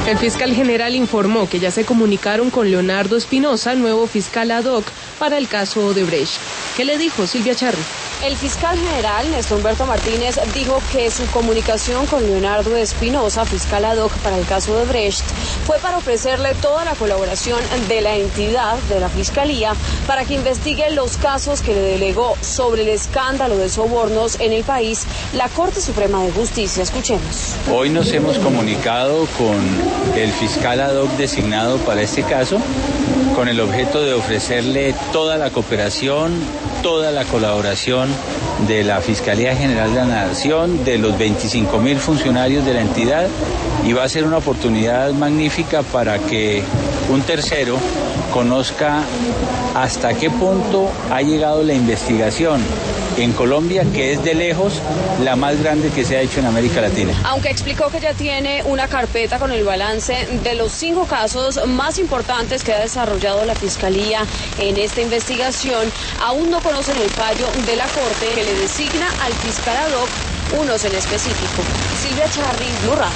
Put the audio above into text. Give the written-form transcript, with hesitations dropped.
El fiscal general informó que ya se comunicaron con Leonardo Espinosa, nuevo fiscal ad hoc para el caso Odebrecht. ¿Qué le dijo Silvia Charri? El fiscal general, Néstor Humberto Martínez, dijo que su comunicación con Leonardo Espinosa, fiscal ad hoc para el caso Odebrecht, fue para ofrecerle toda la colaboración de la entidad, de la Fiscalía, para que investigue los casos que le delegó sobre el escándalo de sobornos en el país la Corte Suprema de Justicia. Escuchemos. Hoy nos hemos comunicado con el fiscal ad hoc designado para este caso, con el objeto de ofrecerle toda la cooperación, toda la colaboración de la Fiscalía General de la Nación, de los 25.000 funcionarios de la entidad, y va a ser una oportunidad magnífica para que un tercero conozca hasta qué punto ha llegado la investigación en Colombia, que es de lejos la más grande que se ha hecho en América Latina. Aunque explicó que ya tiene una carpeta con el balance de los 5 casos más importantes que ha desarrollado la Fiscalía en esta investigación, aún no conocen el fallo de la Corte que le designa al fiscal ad hoc unos en específico. Silvia Charri, Blue Radio.